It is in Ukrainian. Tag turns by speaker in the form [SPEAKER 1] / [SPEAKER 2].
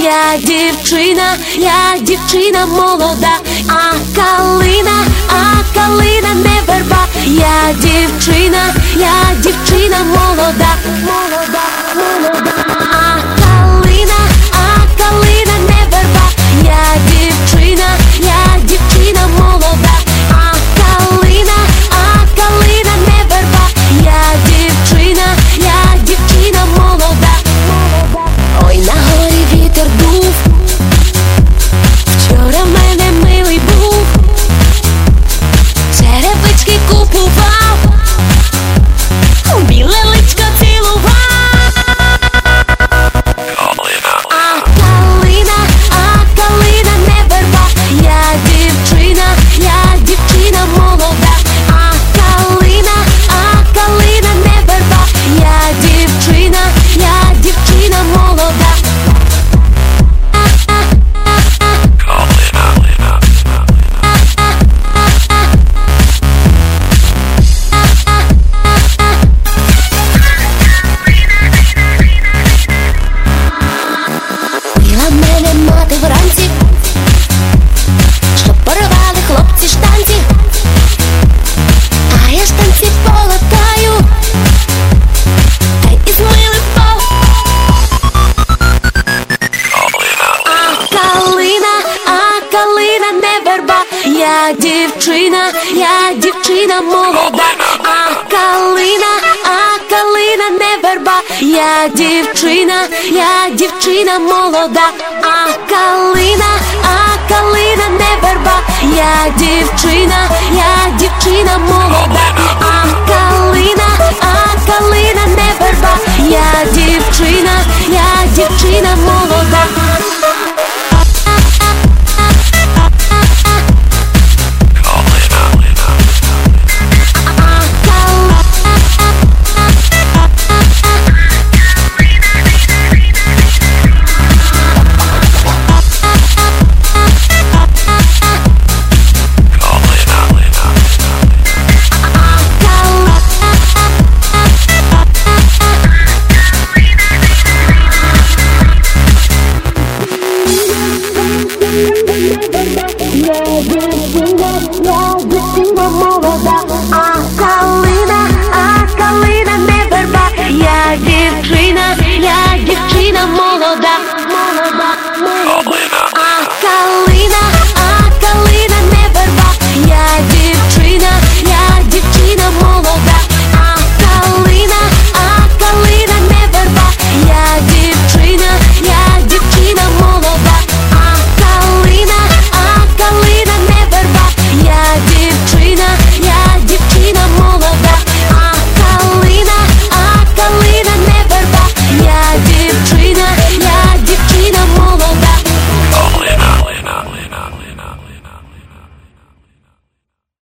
[SPEAKER 1] я дівчина молода, а калина не верба. Я дівчина молода, молода, молода. А калина не верба. Я дівчина молода, а калина не верба. Я дівчина молода. Ой, на горі вітер дув, вчора в мене милий був, черевички купував, біле личко цілував. А калина не верба. Я дівчина молода, а калина не верба. Я дівчина молода. Била мене мати вранці, щоб порвали хлопці штанці, а я штанці полатаю, та й змили пол. А калина не верба. Я дівчина молода, а калина не верба. Я дівчина молода, а калина не верба. Я дівчина молода, а калина не верба. Я дівчина молода.